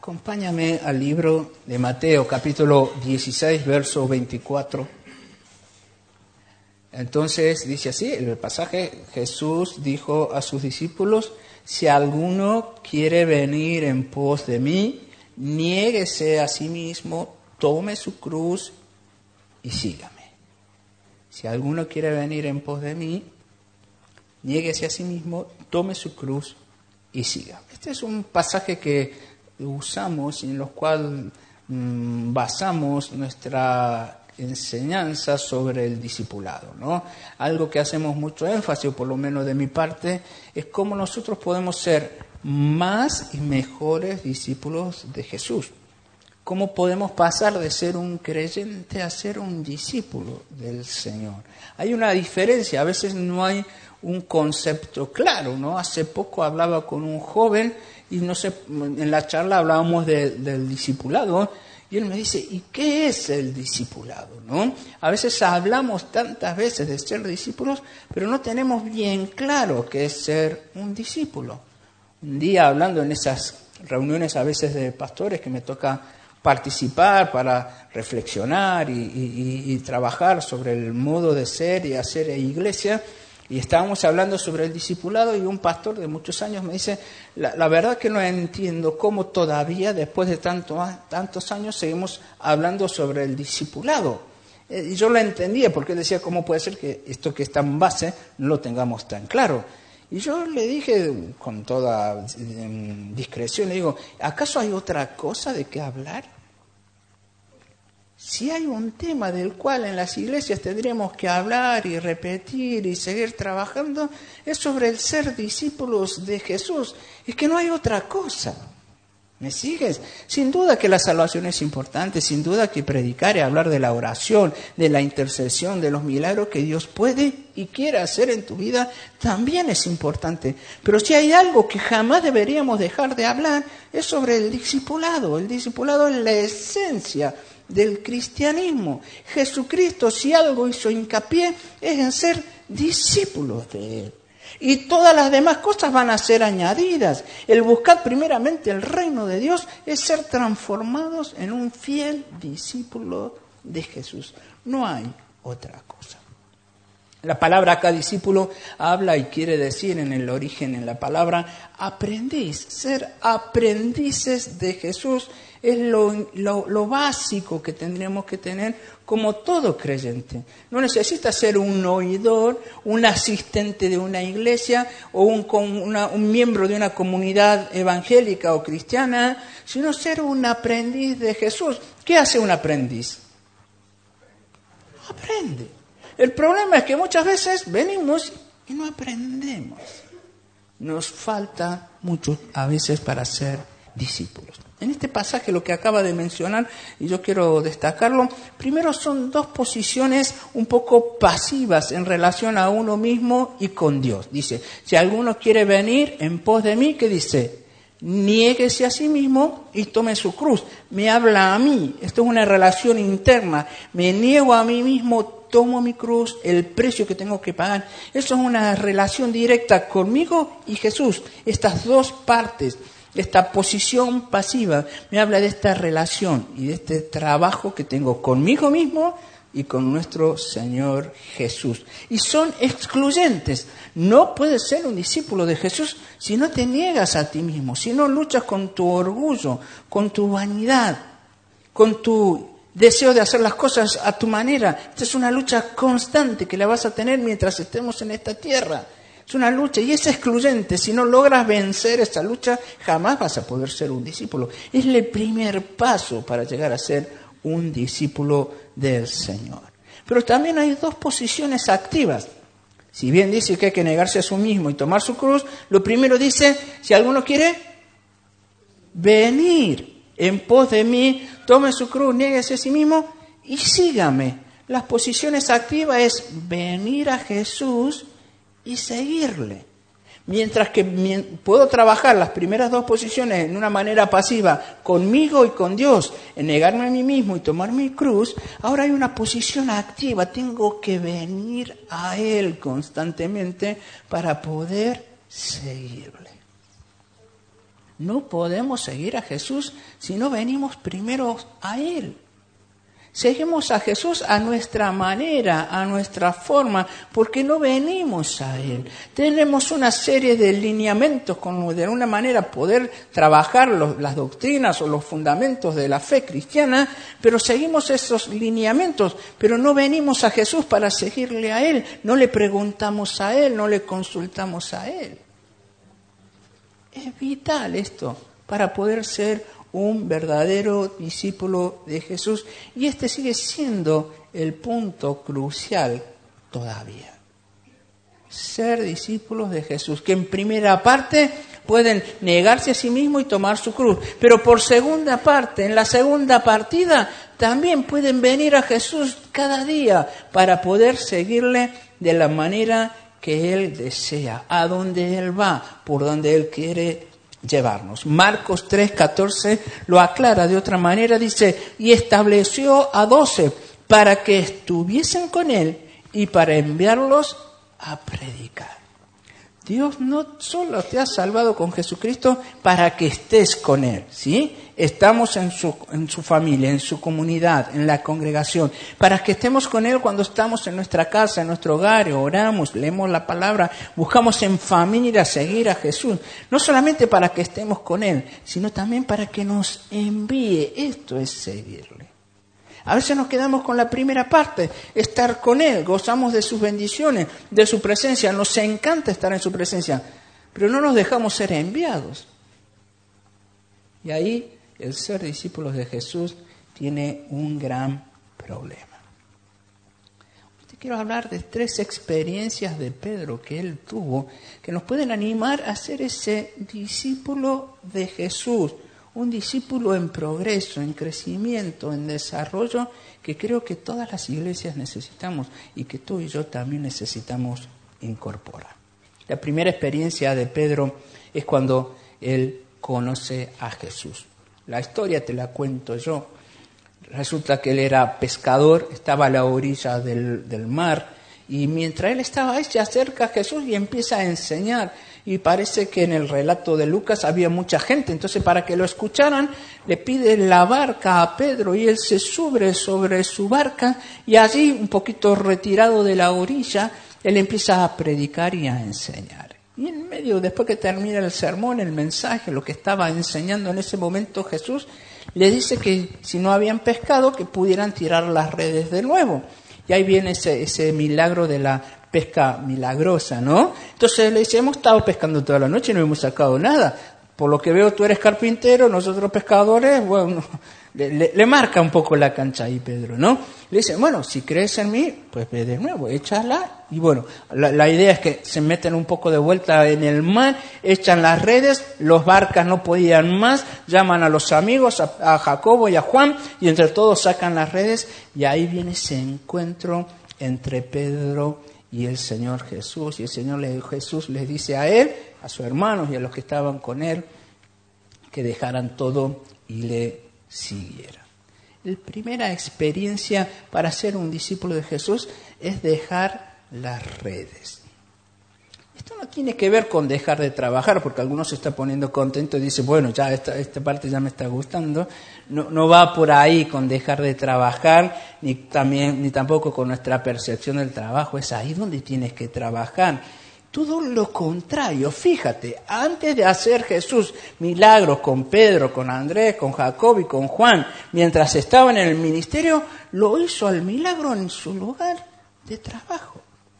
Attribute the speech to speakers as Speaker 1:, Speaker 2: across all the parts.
Speaker 1: Acompáñame al libro de Mateo, capítulo 16, verso 24. Entonces dice así el pasaje: Jesús dijo a sus discípulos: si alguno quiere venir en pos de mí, niéguese a sí mismo, tome su cruz y sígame. Si alguno quiere venir en pos de mí, niéguese a sí mismo, tome su cruz y sígame. Este es un pasaje que usamos y en los cuales basamos nuestra enseñanza sobre el discipulado, ¿no? Algo que hacemos mucho énfasis, o por lo menos de mi parte, es cómo nosotros podemos ser más y mejores discípulos de Jesús. ¿Cómo podemos pasar de ser un creyente a ser un discípulo del Señor? Hay una diferencia, a veces no hay un concepto claro, ¿no? Hace poco hablaba con un joven y no sé, en la charla hablábamos del discipulado y él me dice: ¿y qué es el discipulado? ¿No? A veces hablamos tantas veces de ser discípulos, pero no tenemos bien claro qué es ser un discípulo. Un día, hablando en esas reuniones a veces de pastores que me toca participar para reflexionar y trabajar sobre el modo de ser y hacer iglesia, y estábamos hablando sobre el discipulado y un pastor de muchos años me dice: la verdad que no entiendo cómo todavía después de tantos años seguimos hablando sobre el discipulado. Y yo lo entendía porque él decía: ¿cómo puede ser que esto que está en base no lo tengamos tan claro? Y yo le dije con toda discreción, le digo: ¿acaso hay otra cosa de qué hablar? Si hay un tema del cual en las iglesias tendríamos que hablar y repetir y seguir trabajando, es sobre el ser discípulos de Jesús. Es que no hay otra cosa. ¿Me sigues? Sin duda que la salvación es importante, sin duda que predicar y hablar de la oración, de la intercesión, de los milagros que Dios puede y quiere hacer en tu vida, también es importante. Pero si hay algo que jamás deberíamos dejar de hablar, es sobre el discipulado. El discipulado es la esencia del cristianismo. Jesucristo, si algo hizo hincapié, es en ser discípulos de Él. Y todas las demás cosas van a ser añadidas. El buscar primeramente el reino de Dios es ser transformados en un fiel discípulo de Jesús. No hay otra cosa. La palabra acá, discípulo, habla y quiere decir en el origen, en la palabra, aprendiz. Ser aprendices de Jesús es lo básico que tendríamos que tener como todo creyente. No necesita ser un oidor, un asistente de una iglesia o un miembro de una comunidad evangélica o cristiana, sino ser un aprendiz de Jesús. ¿Qué hace un aprendiz? Aprende. El problema es que muchas veces venimos y no aprendemos. Nos falta mucho a veces para ser discípulos. En este pasaje lo que acaba de mencionar, y yo quiero destacarlo, primero son dos posiciones un poco pasivas en relación a uno mismo y con Dios. Dice: si alguno quiere venir en pos de mí, ¿qué dice? Niéguese a sí mismo y tome su cruz. Me habla a mí. Esto es una relación interna. Me niego a mí mismo, tomo mi cruz, el precio que tengo que pagar. Eso es una relación directa conmigo y Jesús. Estas dos partes, esta posición pasiva, me habla de esta relación y de este trabajo que tengo conmigo mismo y con nuestro Señor Jesús. Y son excluyentes. No puedes ser un discípulo de Jesús si no te niegas a ti mismo, si no luchas con tu orgullo, con tu vanidad, con tu deseo de hacer las cosas a tu manera. Esta es una lucha constante que la vas a tener mientras estemos en esta tierra. Es una lucha y es excluyente. Si no logras vencer esta lucha, jamás vas a poder ser un discípulo. Es el primer paso para llegar a ser un discípulo del Señor. Pero también hay dos posiciones activas. Si bien dice que hay que negarse a sí mismo y tomar su cruz, lo primero dice: si alguno quiere venir en pos de mí, tome su cruz, niéguese a sí mismo y sígame. Las posiciones activas es venir a Jesús y seguirle. Mientras que puedo trabajar las primeras dos posiciones en una manera pasiva, conmigo y con Dios, en negarme a mí mismo y tomar mi cruz, ahora hay una posición activa. Tengo que venir a Él constantemente para poder seguirle. No podemos seguir a Jesús si no venimos primero a Él. Seguimos a Jesús a nuestra manera, a nuestra forma, porque no venimos a Él. Tenemos una serie de lineamientos con de una manera poder trabajar las doctrinas o los fundamentos de la fe cristiana, pero seguimos esos lineamientos, pero no venimos a Jesús para seguirle a Él. No le preguntamos a Él, no le consultamos a Él. Es vital esto para poder ser un verdadero discípulo de Jesús. Y este sigue siendo el punto crucial todavía. Ser discípulos de Jesús, que en primera parte pueden negarse a sí mismos y tomar su cruz, pero por segunda parte, en la segunda partida, también pueden venir a Jesús cada día para poder seguirle de la manera que Él desea, a donde Él va, por donde Él quiere llevarnos. Marcos 3:14 lo aclara de otra manera, dice, y estableció a 12 para que estuviesen con Él y para enviarlos a predicar. Dios no solo te ha salvado con Jesucristo para que estés con Él, ¿sí? Estamos en su familia, en su comunidad, en la congregación, para que estemos con Él cuando estamos en nuestra casa, en nuestro hogar, oramos, leemos la palabra, buscamos en familia seguir a Jesús. No solamente para que estemos con Él, sino también para que nos envíe. Esto es seguirle. A veces nos quedamos con la primera parte, estar con Él, gozamos de sus bendiciones, de su presencia, nos encanta estar en su presencia, pero no nos dejamos ser enviados. Y ahí el ser discípulos de Jesús tiene un gran problema. Te quiero hablar de 3 experiencias de Pedro que él tuvo, que nos pueden animar a ser ese discípulo de Jesús. Un discípulo en progreso, en crecimiento, en desarrollo, que creo que todas las iglesias necesitamos y que tú y yo también necesitamos incorporar. La primera experiencia de Pedro es cuando él conoce a Jesús. La historia te la cuento yo. Resulta que él era pescador, estaba a la orilla del mar, y mientras él estaba ahí se acerca a Jesús y empieza a enseñar. Y parece que en el relato de Lucas había mucha gente, entonces para que lo escucharan le pide la barca a Pedro y él se sube sobre su barca y allí, un poquito retirado de la orilla, él empieza a predicar y a enseñar. Y en medio, después que termina el sermón, el mensaje, lo que estaba enseñando en ese momento Jesús, le dice que si no habían pescado, que pudieran tirar las redes de nuevo. Y ahí viene ese milagro de la pesca milagrosa, ¿no? Entonces le dice, hemos estado pescando toda la noche y no hemos sacado nada. Por lo que veo, tú eres carpintero, nosotros pescadores, bueno, le marca un poco la cancha ahí Pedro, ¿no? Le dice, bueno, si crees en mí, pues ve de nuevo, échala. Y bueno, la idea es que se meten un poco de vuelta en el mar, echan las redes, los barcas no podían más, llaman a los amigos, a Jacobo y a Juan, y entre todos sacan las redes, y ahí viene ese encuentro entre Pedro y el Señor Jesús. Y el Señor Jesús les dice a él, a sus hermanos y a los que estaban con él, que dejaran todo y le siguieran. La primera experiencia para ser un discípulo de Jesús es dejar las redes. Esto no tiene que ver con dejar de trabajar, porque algunos se está poniendo contento y dice, bueno, ya esta parte ya me está gustando. No va por ahí con dejar de trabajar, ni tampoco con nuestra percepción del trabajo. Es ahí donde tienes que trabajar. Todo lo contrario, fíjate, antes de hacer Jesús milagros con Pedro, con Andrés, con Jacob y con Juan, mientras estaban en el ministerio, lo hizo al milagro en su lugar de trabajo.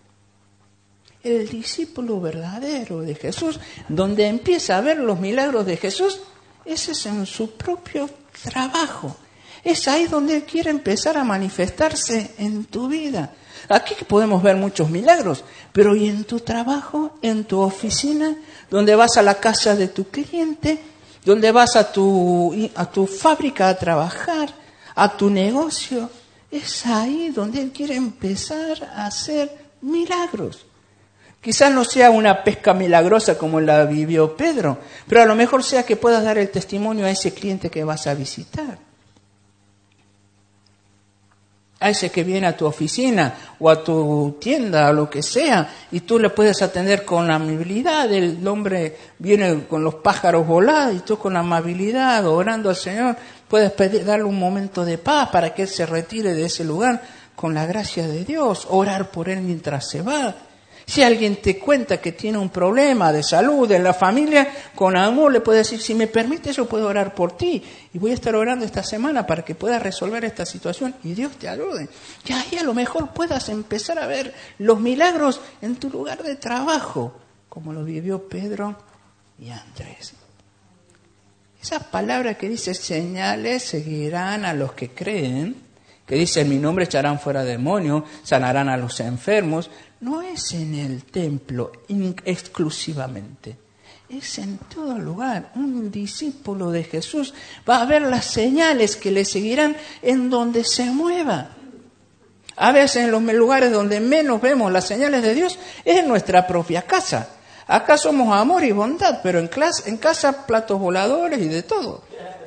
Speaker 1: El discípulo verdadero de Jesús, donde empieza a ver los milagros de Jesús, ese es en su propio trabajo. Es ahí donde Él quiere empezar a manifestarse en tu vida. Aquí podemos ver muchos milagros, pero ¿y en tu trabajo, en tu oficina, donde vas a la casa de tu cliente, donde vas a tu fábrica a trabajar, a tu negocio? Es ahí donde Él quiere empezar a hacer milagros. Quizás no sea una pesca milagrosa como la vivió Pedro, pero a lo mejor sea que puedas dar el testimonio a ese cliente que vas a visitar. A ese que viene a tu oficina o a tu tienda o lo que sea, y tú le puedes atender con amabilidad. El hombre viene con los pájaros volados y tú con amabilidad, orando al Señor, puedes darle un momento de paz para que Él se retire de ese lugar con la gracia de Dios, orar por Él mientras se va. Si alguien te cuenta que tiene un problema de salud en la familia, con amor le puedes decir, si me permites yo puedo orar por ti y voy a estar orando esta semana para que puedas resolver esta situación y Dios te ayude. Y ahí a lo mejor puedas empezar a ver los milagros en tu lugar de trabajo, como lo vivió Pedro y Andrés. Esa palabra que dice señales seguirán a los que creen, que dice en mi nombre echarán fuera demonios, sanarán a los enfermos, no es en el templo exclusivamente, es en todo lugar. Un discípulo de Jesús va a ver las señales que le seguirán en donde se mueva. A veces en los lugares donde menos vemos las señales de Dios es en nuestra propia casa. Acá somos amor y bondad, pero en casa platos voladores y de todo.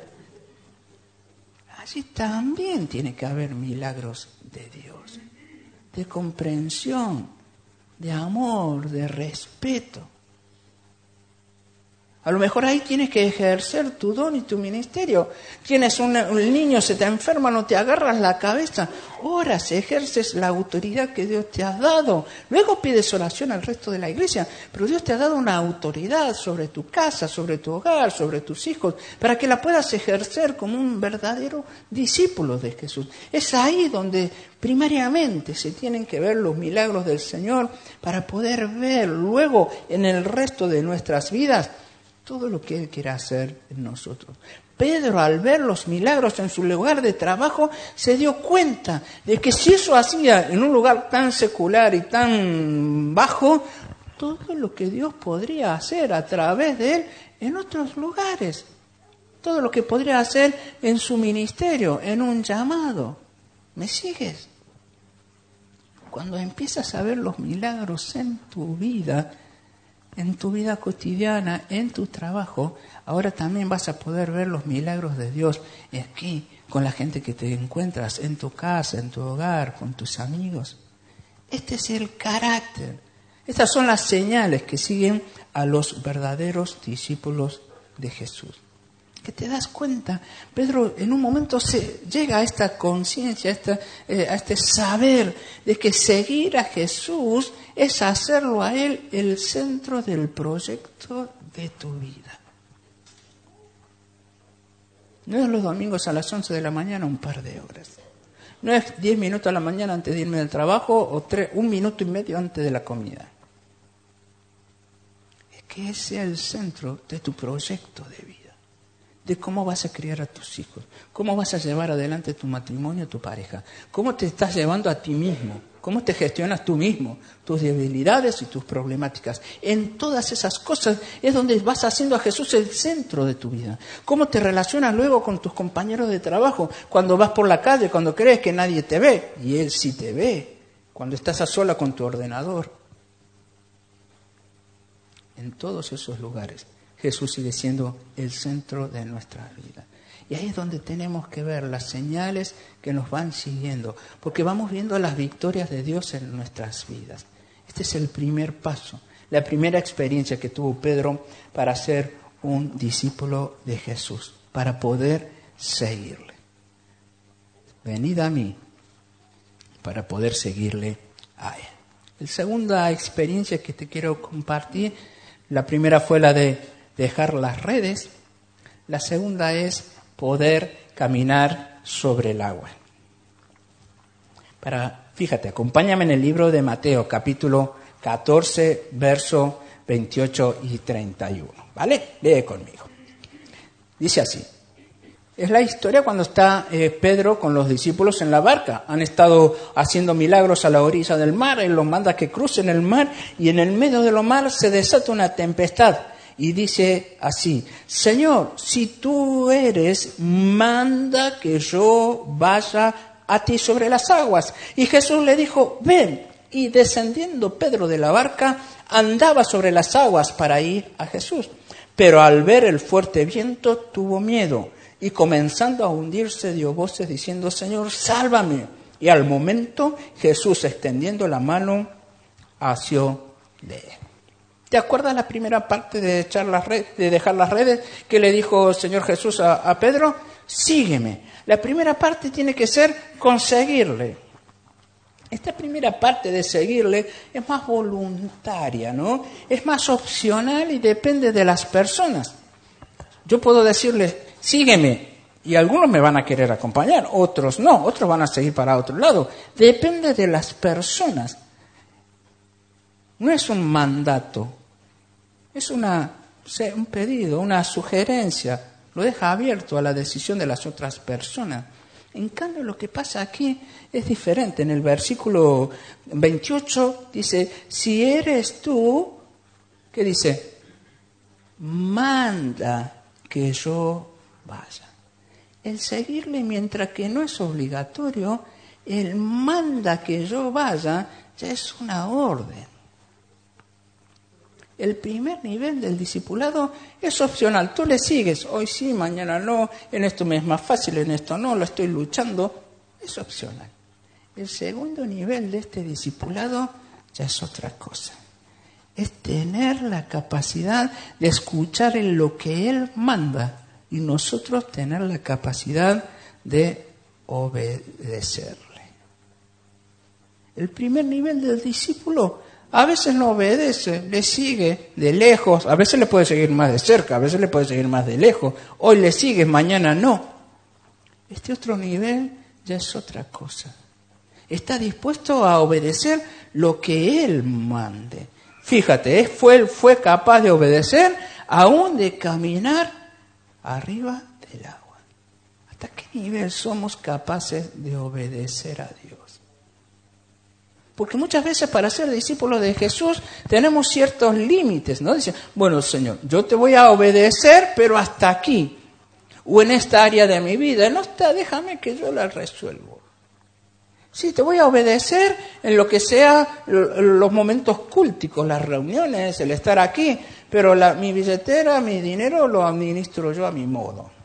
Speaker 1: Allí también tiene que haber milagros de Dios, de comprensión, de amor, de respeto. A lo mejor ahí tienes que ejercer tu don y tu ministerio. Tienes un niño, se te enferma, no te agarras la cabeza. Oras, ejerces la autoridad que Dios te ha dado. Luego pides oración al resto de la iglesia. Pero Dios te ha dado una autoridad sobre tu casa, sobre tu hogar, sobre tus hijos, para que la puedas ejercer como un verdadero discípulo de Jesús. Es ahí donde primariamente se tienen que ver los milagros del Señor para poder ver luego en el resto de nuestras vidas todo lo que Él quiere hacer en nosotros. Pedro, al ver los milagros en su lugar de trabajo, se dio cuenta de que si eso hacía en un lugar tan secular y tan bajo, todo lo que Dios podría hacer a través de él en otros lugares. Todo lo que podría hacer en su ministerio, en un llamado. ¿Me sigues? Cuando empiezas a ver los milagros en tu vida cotidiana, en tu trabajo, ahora también vas a poder ver los milagros de Dios aquí, con la gente que te encuentras en tu casa, en tu hogar, con tus amigos. Este es el carácter. Estas son las señales que siguen a los verdaderos discípulos de Jesús. Que te das cuenta, Pedro en un momento llega a esta conciencia, a este saber de que seguir a Jesús es hacerlo a Él el centro del proyecto de tu vida. No es los domingos a las 11 de la mañana un par de horas. No es 10 minutos a la mañana antes de irme del trabajo o 1 minuto y medio antes de la comida. Es que ese sea el centro de tu proyecto de vida. De cómo vas a criar a tus hijos, cómo vas a llevar adelante tu matrimonio, tu pareja, cómo te estás llevando a ti mismo, cómo te gestionas tú mismo, tus debilidades y tus problemáticas. En todas esas cosas es donde vas haciendo a Jesús el centro de tu vida. Cómo te relacionas luego con tus compañeros de trabajo, cuando vas por la calle, cuando crees que nadie te ve, y Él sí te ve, cuando estás a sola con tu ordenador. En todos esos lugares Jesús sigue siendo el centro de nuestra vida. Y ahí es donde tenemos que ver las señales que nos van siguiendo, porque vamos viendo las victorias de Dios en nuestras vidas. Este es el primer paso, la primera experiencia que tuvo Pedro para ser un discípulo de Jesús, para poder seguirle. Venid a mí para poder seguirle a Él. La segunda experiencia que te quiero compartir, la primera fue la de dejar las redes. La segunda es poder caminar sobre el agua. Fíjate, acompáñame en el libro de Mateo, capítulo 14, verso 28 y 31. ¿Vale? Lee conmigo. Dice así. Es la historia cuando está Pedro con los discípulos en la barca. Han estado haciendo milagros a la orilla del mar. Él los manda que crucen el mar y en el medio del mar se desata una tempestad. Y dice así, Señor, si tú eres, manda que yo vaya a ti sobre las aguas. Y Jesús le dijo, ven. Y descendiendo Pedro de la barca, andaba sobre las aguas para ir a Jesús. Pero al ver el fuerte viento, tuvo miedo. Y comenzando a hundirse, dio voces diciendo, Señor, sálvame. Y al momento Jesús, extendiendo la mano, asió de él. ¿Te acuerdas la primera parte de dejar las redes que le dijo el Señor Jesús a Pedro? Sígueme. La primera parte tiene que ser conseguirle. Esta primera parte de seguirle es más voluntaria, ¿no? Es más opcional y depende de las personas. Yo puedo decirle, sígueme, y algunos me van a querer acompañar, otros no, otros van a seguir para otro lado. Depende de las personas. No es un mandato, es un pedido, una sugerencia. Lo deja abierto a la decisión de las otras personas. En cambio, lo que pasa aquí es diferente. En el versículo 28 dice, si eres tú, ¿qué dice? Manda que yo vaya. El seguirle, mientras que no es obligatorio, el manda que yo vaya ya es una orden. El primer nivel del discipulado es opcional. Tú le sigues, hoy sí, mañana no, en esto me es más fácil, en esto no, lo estoy luchando. Es opcional. El segundo nivel de este discipulado ya es otra cosa. Es tener la capacidad de escuchar en lo que Él manda y nosotros tener la capacidad de obedecerle. El primer nivel del discípulo a veces no obedece, le sigue de lejos, a veces le puede seguir más de cerca, a veces le puede seguir más de lejos. Hoy le sigues, mañana no. Este otro nivel ya es otra cosa. Está dispuesto a obedecer lo que Él mande. Fíjate, fue capaz de obedecer, aún de caminar arriba del agua. ¿Hasta qué nivel somos capaces de obedecer a Dios? Porque muchas veces para ser discípulos de Jesús tenemos ciertos límites, ¿no? Dicen, bueno, Señor, yo te voy a obedecer, pero hasta aquí. O en esta área de mi vida. No está, déjame que yo la resuelvo. Sí, te voy a obedecer en lo que sea los momentos cúlticos, las reuniones, el estar aquí. Pero mi billetera, mi dinero lo administro yo a mi modo.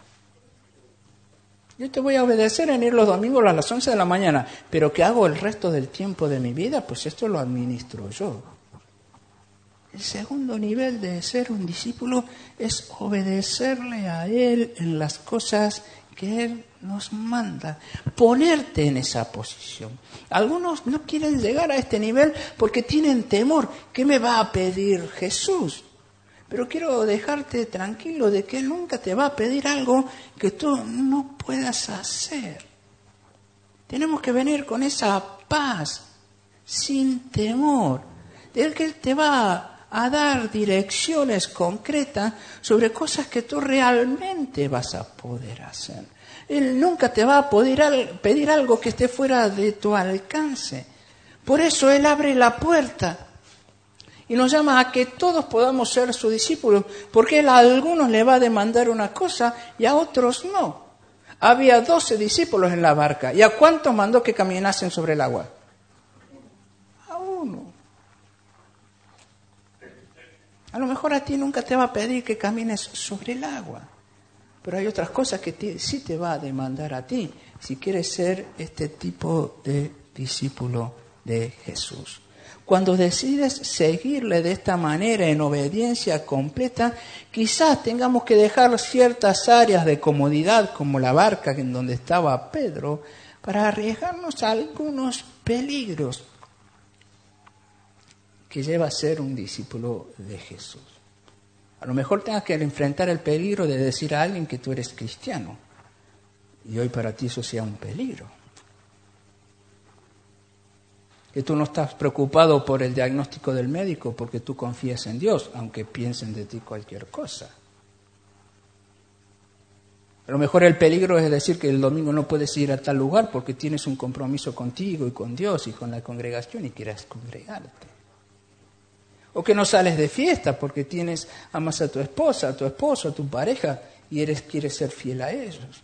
Speaker 1: Yo te voy a obedecer en ir los domingos a las 11 de la mañana, pero ¿qué hago el resto del tiempo de mi vida? Pues esto lo administro yo. El segundo nivel de ser un discípulo es obedecerle a Él en las cosas que Él nos manda, ponerte en esa posición. Algunos no quieren llegar a este nivel porque tienen temor. ¿Qué me va a pedir Jesús? Pero quiero dejarte tranquilo de que Él nunca te va a pedir algo que tú no puedas hacer. Tenemos que venir con esa paz, sin temor, de que Él te va a dar direcciones concretas sobre cosas que tú realmente vas a poder hacer. Él nunca te va a poder pedir algo que esté fuera de tu alcance. Por eso Él abre la puerta y nos llama a que todos podamos ser sus discípulos, porque Él a algunos le va a demandar una cosa y a otros no. Había 12 discípulos en la barca. ¿Y a cuántos mandó que caminasen sobre el agua? A uno. A lo mejor a ti nunca te va a pedir que camines sobre el agua, pero hay otras cosas que sí te va a demandar a ti, si quieres ser este tipo de discípulo de Jesús. Cuando decides seguirle de esta manera, en obediencia completa, quizás tengamos que dejar ciertas áreas de comodidad, como la barca en donde estaba Pedro, para arriesgarnos a algunos peligros que lleva a ser un discípulo de Jesús. A lo mejor tengas que enfrentar el peligro de decir a alguien que tú eres cristiano, y hoy para ti eso sea un peligro. Que tú no estás preocupado por el diagnóstico del médico porque tú confías en Dios, aunque piensen de ti cualquier cosa. A lo mejor el peligro es decir que el domingo no puedes ir a tal lugar porque tienes un compromiso contigo y con Dios y con la congregación y quieras congregarte. O que no sales de fiesta porque amas a tu esposa, a tu esposo, a tu pareja y quieres ser fiel a ellos.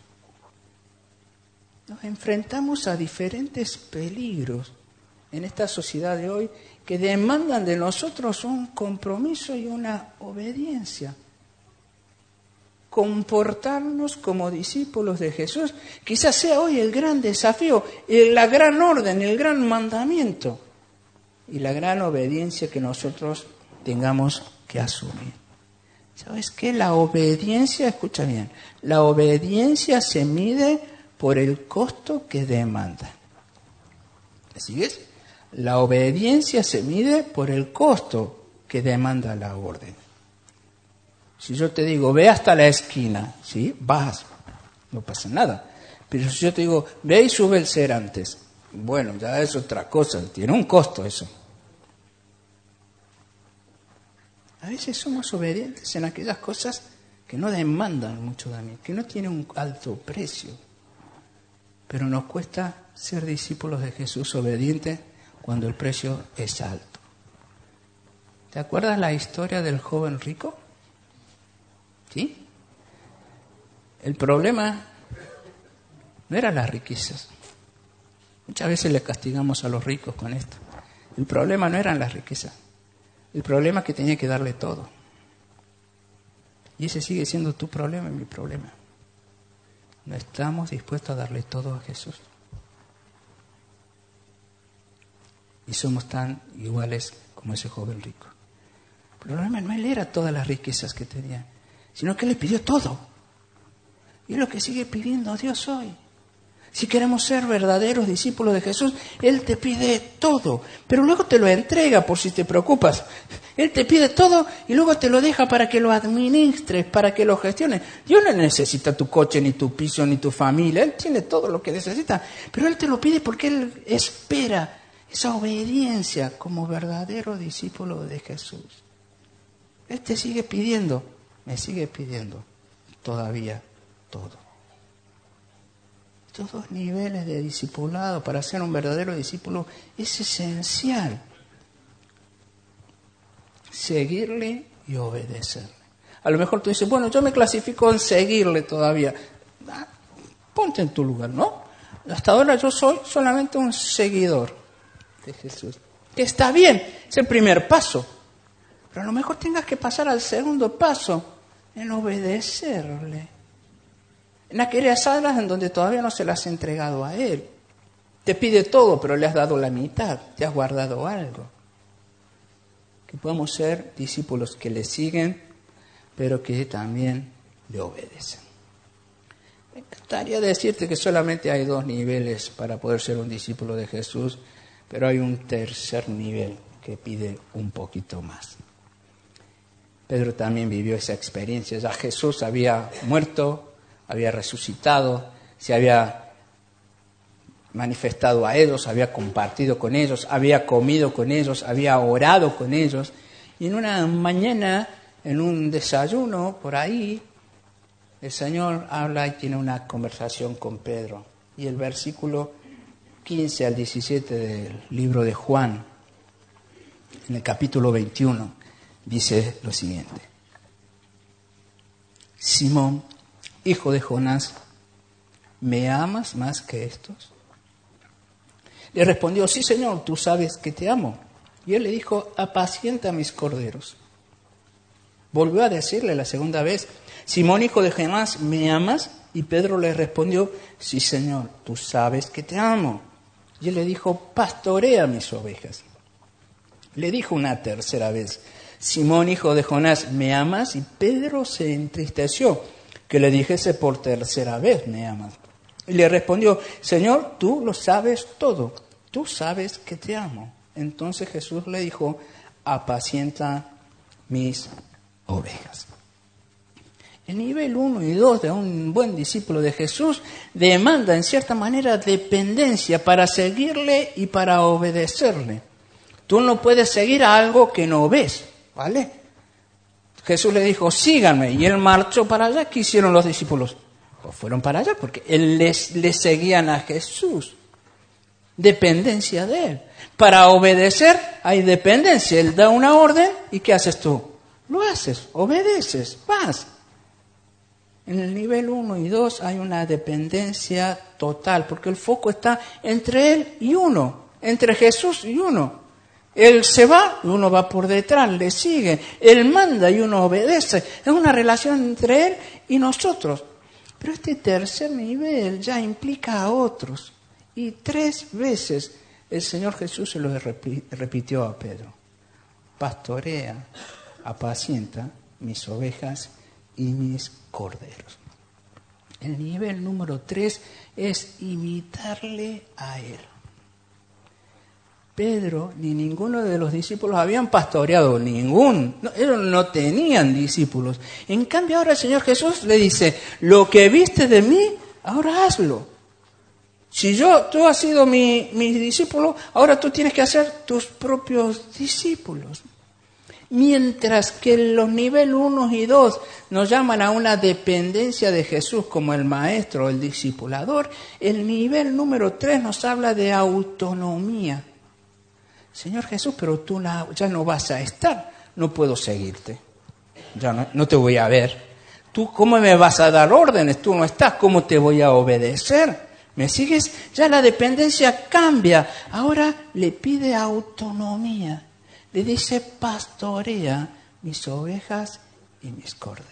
Speaker 1: Nos enfrentamos a diferentes peligros en esta sociedad de hoy que demandan de nosotros un compromiso y una obediencia. comportarnos como discípulos de Jesús. Quizás sea hoy el gran desafío, la gran orden, el gran mandamiento y la gran obediencia que nosotros tengamos que asumir. ¿Sabes qué? La obediencia, escucha bien, la obediencia se mide por el costo que demanda. ¿Me sigues? La obediencia se mide por el costo que demanda la orden. Si yo te digo, ve hasta la esquina, ¿sí? Vas, no pasa nada. Pero si yo te digo, ve y sube el Serantes, bueno, ya es otra cosa, tiene un costo eso. A veces somos obedientes en aquellas cosas que no demandan mucho de mí, que no tienen un alto precio. Pero nos cuesta ser discípulos de Jesús obedientes cuando el precio es alto. ¿Te acuerdas la historia del joven rico? ¿Sí? El problema no eran las riquezas. Muchas veces le castigamos a los ricos con esto. El problema no eran las riquezas. El problema es que tenía que darle todo. Y ese sigue siendo tu problema y mi problema. No estamos dispuestos a darle todo a Jesús. Y somos tan iguales como ese joven rico. El problema no él era todas las riquezas que tenía, sino que él le pidió todo. Y es lo que sigue pidiendo Dios hoy. Si queremos ser verdaderos discípulos de Jesús, Él te pide todo, pero luego te lo entrega por si te preocupas. Él te pide todo y luego te lo deja para que lo administres, para que lo gestiones. Dios no necesita tu coche, ni tu piso, ni tu familia. Él tiene todo lo que necesita, pero Él te lo pide porque Él espera esa obediencia como verdadero discípulo de Jesús. Él te sigue pidiendo, me sigue pidiendo todavía todo. Estos dos niveles de discipulado para ser un verdadero discípulo es esencial. Seguirle y obedecerle. A lo mejor tú dices, bueno, yo me clasifico en seguirle todavía. Ponte en tu lugar, ¿no? Hasta ahora yo soy solamente un seguidor de Jesús. Que está bien, es el primer paso. Pero a lo mejor tengas que pasar al segundo paso, en obedecerle. En aquellas áreas en donde todavía no se las has entregado a Él. Te pide todo, pero le has dado la mitad, te has guardado algo. Que podamos ser discípulos que le siguen, pero que también le obedecen. Me encantaría decirte que solamente hay dos niveles para poder ser un discípulo de Jesús, pero hay un tercer nivel que pide un poquito más. Pedro también vivió esa experiencia. Ya Jesús había muerto, había resucitado, se había manifestado a ellos, había compartido con ellos, había comido con ellos, había orado con ellos. Y en una mañana, en un desayuno por ahí, el Señor habla y tiene una conversación con Pedro. Y el versículo 15 al 17 del libro de Juan, en el capítulo 21, dice lo siguiente. Simón, hijo de Jonás, ¿me amas más que estos? Le respondió, sí, Señor, tú sabes que te amo. Y él le dijo, apacienta mis corderos. Volvió a decirle la segunda vez, Simón, hijo de Jonás, ¿me amas? Y Pedro le respondió, sí, Señor, tú sabes que te amo. Y él le dijo, pastorea mis ovejas. Le dijo una tercera vez, Simón, hijo de Jonás, ¿me amas? Y Pedro se entristeció que le dijese por tercera vez, ¿me amas? Y le respondió, Señor, tú lo sabes todo, tú sabes que te amo. Entonces Jesús le dijo, apacienta mis ovejas. El nivel 1 y 2 de un buen discípulo de Jesús demanda en cierta manera dependencia para seguirle y para obedecerle. Tú no puedes seguir a algo que no ves, ¿vale? Jesús le dijo, síganme, y él marchó para allá. ¿Qué hicieron los discípulos? Pues fueron para allá porque le seguían a Jesús. Dependencia de Él. Para obedecer hay dependencia. Él da una orden y ¿qué haces tú? Lo haces, obedeces, vas. En el nivel 1 y 2 hay una dependencia total porque el foco está entre Él y uno, entre Jesús y uno. Él se va y uno va por detrás, le sigue. Él manda y uno obedece. Es una relación entre Él y nosotros. Pero este tercer nivel ya implica a otros. Y 3 veces el Señor Jesús se lo repitió a Pedro. Pastorea, apacienta mis ovejas y mis corderos. El nivel número 3 es imitarle a Él. Pedro ni ninguno de los discípulos habían pastoreado, ellos no tenían discípulos. En cambio ahora el Señor Jesús le dice, lo que viste de mí, ahora hazlo. Si tú has sido mi discípulo, ahora tú tienes que hacer tus propios discípulos. Mientras que los niveles 1 y 2 nos llaman a una dependencia de Jesús como el maestro o el discipulador, el nivel número 3 nos habla de autonomía. Señor Jesús, pero tú ya no vas a estar, no puedo seguirte, ya no te voy a ver. ¿Tú cómo me vas a dar órdenes? Tú no estás, ¿cómo te voy a obedecer? ¿Me sigues? Ya la dependencia cambia, ahora le pide autonomía. Le dice, pastorea mis ovejas y mis corderos.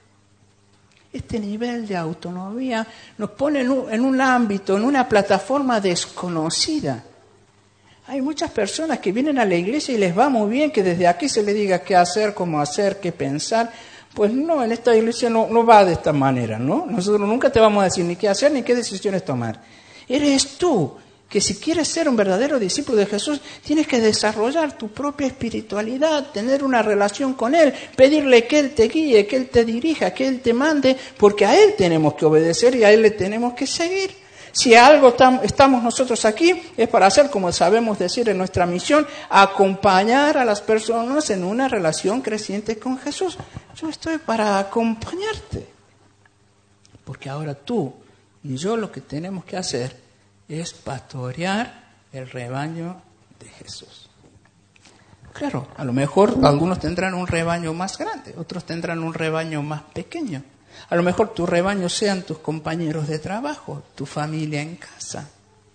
Speaker 1: Este nivel de autonomía nos pone en un ámbito, en una plataforma desconocida. Hay muchas personas que vienen a la iglesia y les va muy bien que desde aquí se les diga qué hacer, cómo hacer, qué pensar. Pues no, en esta iglesia no va de esta manera, ¿no? Nosotros nunca te vamos a decir ni qué hacer ni qué decisiones tomar. Eres tú que si quieres ser un verdadero discípulo de Jesús, tienes que desarrollar tu propia espiritualidad, tener una relación con Él, pedirle que Él te guíe, que Él te dirija, que Él te mande, porque a Él tenemos que obedecer y a Él le tenemos que seguir. Si algo estamos nosotros aquí, es para hacer, como sabemos decir en nuestra misión, acompañar a las personas en una relación creciente con Jesús. Yo estoy para acompañarte. Porque ahora tú y yo lo que tenemos que hacer es pastorear el rebaño de Jesús. Claro, a lo mejor algunos tendrán un rebaño más grande, otros tendrán un rebaño más pequeño. A lo mejor tu rebaño sean tus compañeros de trabajo, tu familia en casa.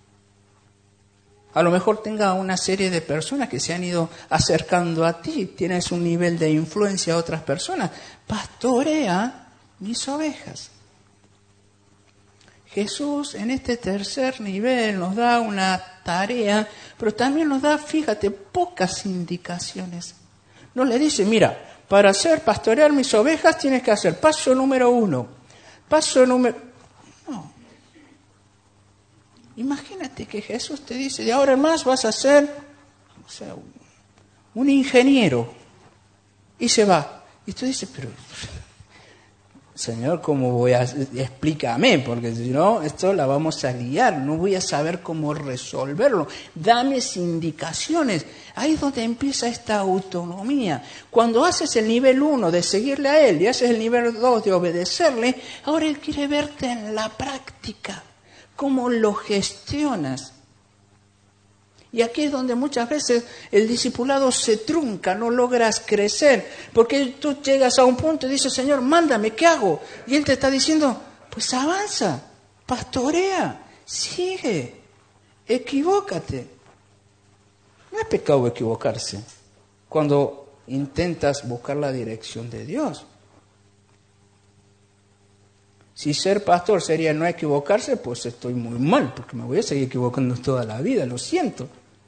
Speaker 1: A lo mejor tenga una serie de personas que se han ido acercando a ti, tienes un nivel de influencia a otras personas. Pastorea mis ovejas. Jesús en este tercer nivel nos da una tarea, pero también nos da, fíjate, pocas indicaciones. No le dice, mira, para pastorear mis ovejas tienes que hacer paso número 1, No. Imagínate que Jesús te dice, de ahora en más vas a ser un ingeniero. Y se va. Y tú dices, pero Señor, ¿cómo voy a...? Explícame, porque si no, esto la vamos a liar, no voy a saber cómo resolverlo. Dame indicaciones. Ahí es donde empieza esta autonomía. Cuando haces el nivel 1 de seguirle a Él y haces el nivel 2 de obedecerle, ahora Él quiere verte en la práctica, cómo lo gestionas. Y aquí es donde muchas veces el discipulado se trunca, no logras crecer, porque tú llegas a un punto y dices, Señor, mándame, ¿qué hago? Y Él te está diciendo, pues avanza, pastorea, sigue, equivócate. No es pecado equivocarse cuando intentas buscar la dirección de Dios. Si ser pastor sería no equivocarse, pues estoy muy mal, porque me voy a seguir equivocando toda la vida, lo siento.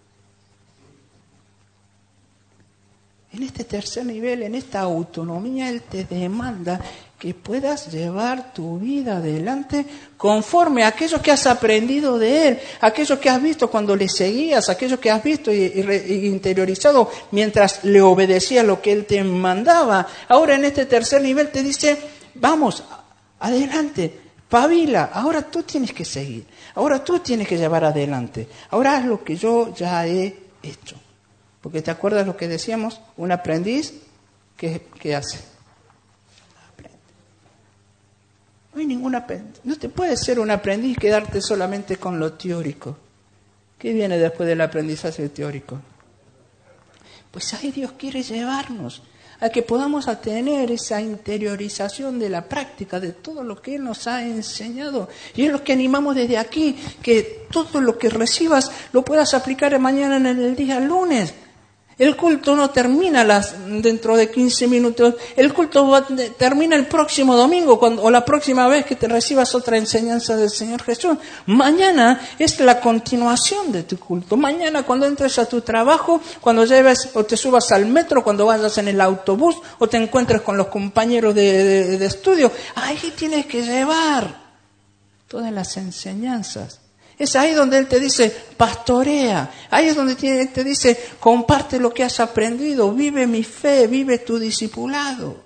Speaker 1: En este tercer nivel, en esta autonomía, Él te demanda que puedas llevar tu vida adelante conforme a aquello que has aprendido de Él, aquello que has visto cuando le seguías, aquello que has visto y interiorizado mientras le obedecías lo que Él te mandaba. Ahora en este tercer nivel te dice, vamos, adelante, pabila, ahora tú tienes que seguir, ahora tú tienes que llevar adelante, ahora haz lo que yo ya he hecho. Porque ¿te acuerdas lo que decíamos? Un aprendiz, ¿qué hace? Aprende. No hay ningún aprendiz. No te puedes ser un aprendiz y quedarte solamente con lo teórico. ¿Qué viene después del aprendizaje teórico? Pues ahí Dios quiere llevarnos a que podamos tener esa interiorización de la práctica de todo lo que Él nos ha enseñado. Y es lo que animamos desde aquí, que todo lo que recibas lo puedas aplicar mañana en el día lunes. El culto no termina dentro de 15 minutos. El culto termina el próximo domingo o la próxima vez que te recibas otra enseñanza del Señor Jesús. Mañana es la continuación de tu culto. Mañana cuando entres a tu trabajo, cuando lleves o te subas al metro, cuando vayas en el autobús o te encuentres con los compañeros de estudio, ahí tienes que llevar todas las enseñanzas. Es ahí donde Él te dice, pastorea. Ahí es donde Él te dice, comparte lo que has aprendido, vive mi fe, vive tu discipulado.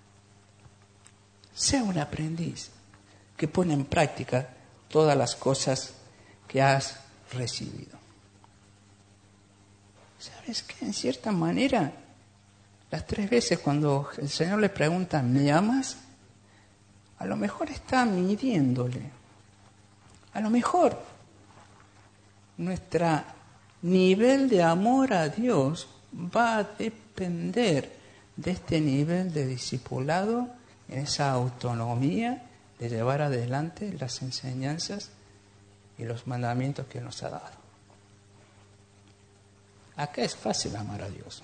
Speaker 1: Sea un aprendiz que pone en práctica todas las cosas que has recibido. ¿Sabes qué? En cierta manera, las 3 veces cuando el Señor le pregunta, ¿me amas? A lo mejor está midiéndole. A lo mejor nuestro nivel de amor a Dios va a depender de este nivel de discipulado, en esa autonomía de llevar adelante las enseñanzas y los mandamientos que Él nos ha dado. Acá es fácil amar a Dios.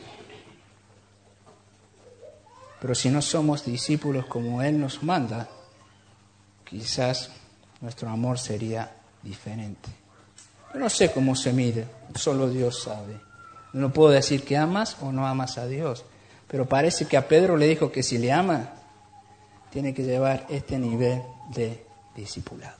Speaker 1: Pero si no somos discípulos como Él nos manda, quizás nuestro amor sería diferente. Yo no sé cómo se mide, solo Dios sabe. No puedo decir que amas o no amas a Dios, pero parece que a Pedro le dijo que si le ama, tiene que llevar este nivel de discipulado.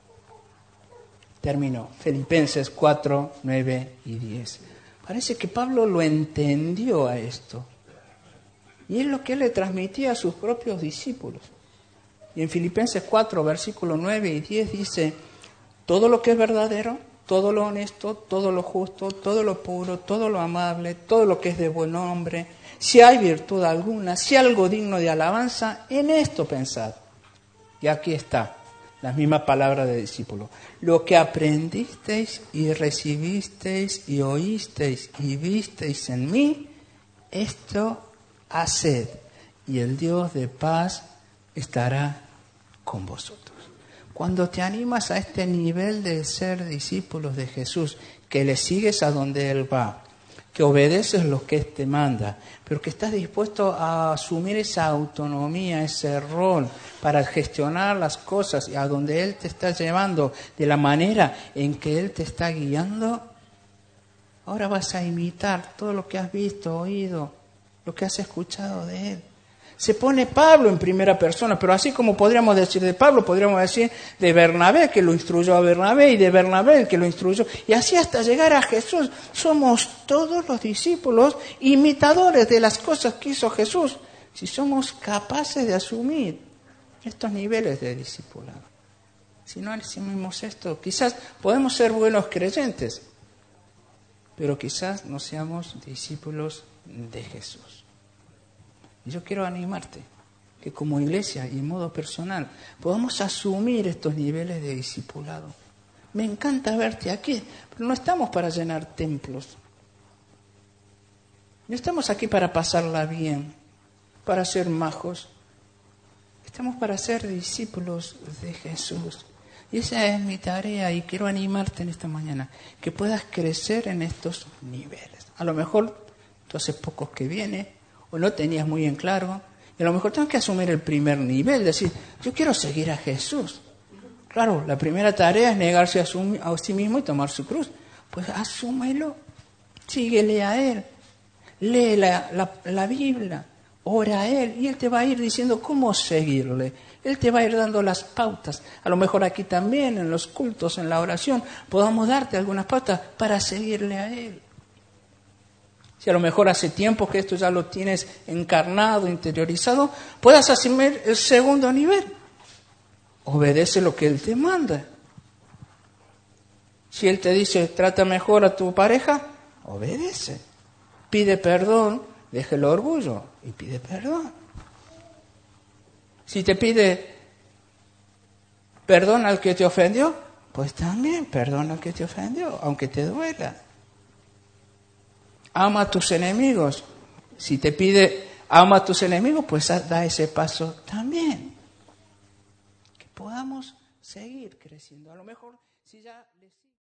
Speaker 1: Termino. Filipenses 4, 9 y 10. Parece que Pablo lo entendió a esto. Y es lo que él le transmitía a sus propios discípulos. Y en Filipenses 4, versículos 9 y 10 dice, todo lo que es verdadero, todo lo honesto, todo lo justo, todo lo puro, todo lo amable, todo lo que es de buen nombre, si hay virtud alguna, si algo digno de alabanza, en esto pensad. Y aquí está, la misma palabra de discípulo. Lo que aprendisteis y recibisteis y oísteis y visteis en mí, esto haced, y el Dios de paz estará con vosotros. Cuando te animas a este nivel de ser discípulos de Jesús, que le sigues a donde Él va, que obedeces lo que Él te manda, pero que estás dispuesto a asumir esa autonomía, ese rol para gestionar las cosas y a donde Él te está llevando, de la manera en que Él te está guiando, ahora vas a imitar todo lo que has visto, oído, lo que has escuchado de Él. Se pone Pablo en primera persona, pero así como podríamos decir de Pablo, podríamos decir de Bernabé, que lo instruyó a Bernabé, y de Bernabé, el que lo instruyó, y así hasta llegar a Jesús. Somos todos los discípulos imitadores de las cosas que hizo Jesús, si somos capaces de asumir estos niveles de discipulado. Si no asumimos esto, quizás podemos ser buenos creyentes, pero quizás no seamos discípulos de Jesús. Y yo quiero animarte que como iglesia y en modo personal podamos asumir estos niveles de discipulado. Me encanta verte aquí, pero no estamos para llenar templos. No estamos aquí para pasarla bien, para ser majos. Estamos para ser discípulos de Jesús. Y esa es mi tarea y quiero animarte en esta mañana, que puedas crecer en estos niveles. A lo mejor tú hace pocos que vienes, o no tenías muy en claro, y a lo mejor tengo que asumir el primer nivel, decir, yo quiero seguir a Jesús. Claro, la primera tarea es negarse a sí mismo y tomar su cruz. Pues asúmelo, síguele a Él, lee la Biblia, ora a Él, y Él te va a ir diciendo cómo seguirle. Él te va a ir dando las pautas. A lo mejor aquí también, en los cultos, en la oración, podamos darte algunas pautas para seguirle a Él. Si a lo mejor hace tiempo que esto ya lo tienes encarnado, interiorizado, puedas asumir el segundo nivel. Obedece lo que Él te manda. Si Él te dice, trata mejor a tu pareja, obedece. Pide perdón, deja el orgullo y pide perdón. Si te pide perdón al que te ofendió, pues también perdona al que te ofendió, aunque te duela. Ama a tus enemigos. Si te pide ama a tus enemigos, pues da ese paso también. Que podamos seguir creciendo. A lo mejor si ya les